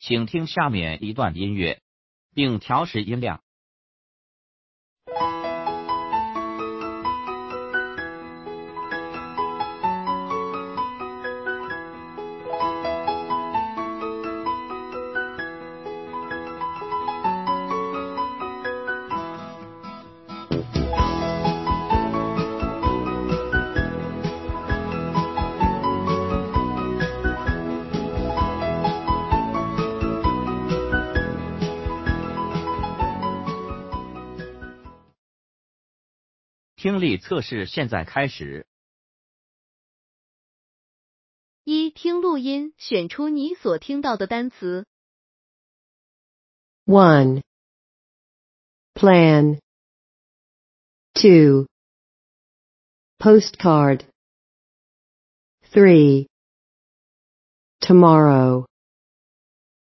请听下面一段音乐，并调试音量。听力测试现在开始。 一、听录音，选出你所听到的单词。 1. Plan. 2. Postcard. 3. Tomorrow.